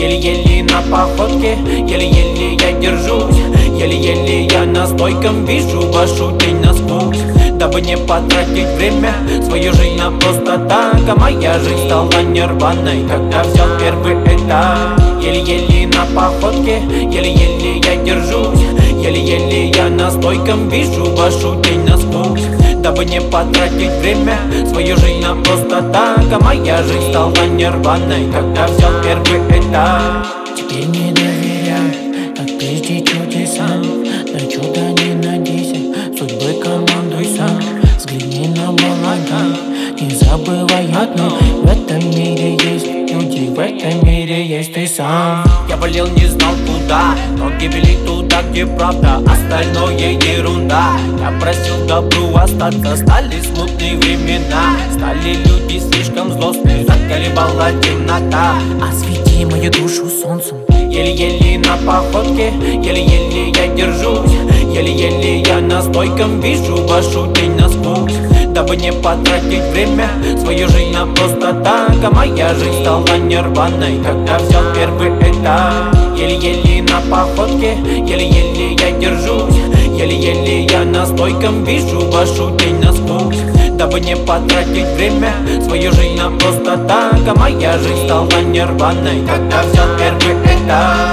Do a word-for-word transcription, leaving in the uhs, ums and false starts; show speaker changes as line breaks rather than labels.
Еле-еле на походке, еле-еле я держусь, еле-еле я на стойком вижу вашу тень насквозь. Дабы не потратить время, свою жизнь на просто так. А моя жизнь стала нирваной, когда взял первый этап. Еле-еле на походке, еле-еле я держусь, еле-еле я на стойком вижу вашу тень насквозь. Дабы не потратить время, свою жизнь на просто так. А моя жизнь стала нирваной, когда взял первый этап.
Теперь не доверяй, как прежде чудесам. На чудо не надейся, судьбы командуй сам. Взгляни на молодых, не забывай одно: в этом мире есть люди, в этом мире есть ты сам.
Я болел, не знал куда, ноги вели туда, где правда, остальное ерунда. Я просил добру остаться, стали смутные времена. Стали люди слишком злостные, заколебала темнота.
Освети мою душу солнцем.
Еле-еле на походке, еле-еле я держусь, еле-еле я на стойком вижу вашу тень насквозь. Дабы не потратить время, свою жизнь на просто так. А моя жизнь стала нирваной, когда взял первый этап. Еле-еле на походке, еле-еле я держусь, еле-еле я на стойком вижу вашу тень насквозь. Дабы не потратить время, свою жизнь на просто так. А моя жизнь стала нирваной, когда взял первый этап.